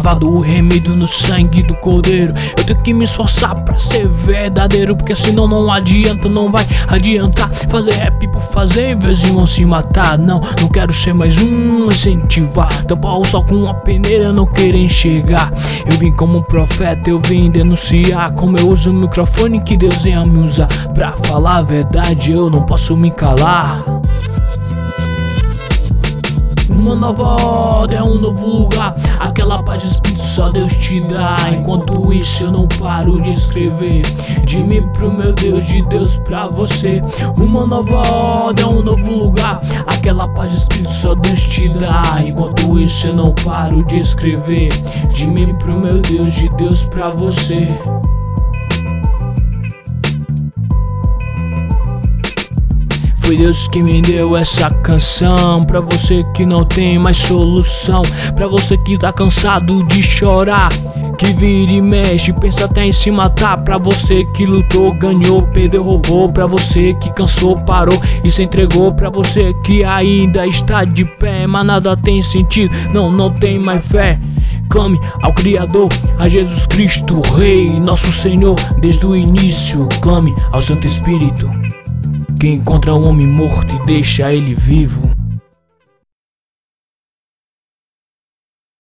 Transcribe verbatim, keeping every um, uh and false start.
lavado, remido no sangue do Cordeiro. Eu tenho que me esforçar pra ser verdadeiro, porque senão não adianta, não vai adiantar fazer rap por fazer, meus irmãos se matar. Não, não quero ser mais um incentivar, tampar o sol com uma peneira, não querer enxergar. Eu vim como um profeta, eu vim denunciar como eu uso o microfone que Deus venha me usar. Pra falar a verdade eu não posso me calar. Uma nova ordem, um novo lugar, aquela paz de espírito só Deus te dá. Enquanto isso eu não paro de escrever, de mim pro meu Deus, de Deus pra você. Uma nova ordem, um novo lugar, aquela paz de espírito só Deus te dá. Enquanto isso eu não paro de escrever, de mim pro meu Deus, de Deus pra você. Foi Deus que me deu essa canção, pra você que não tem mais solução, pra você que tá cansado de chorar, que vira e mexe, pensa até em se matar. Pra você que lutou, ganhou, perdeu, roubou, pra você que cansou, parou e se entregou, pra você que ainda está de pé, mas nada tem sentido, não, não tem mais fé. Clame ao Criador, a Jesus Cristo, Rei, nosso Senhor, desde o início. Clame ao Santo Espírito, que encontra o homem morto e deixa ele vivo.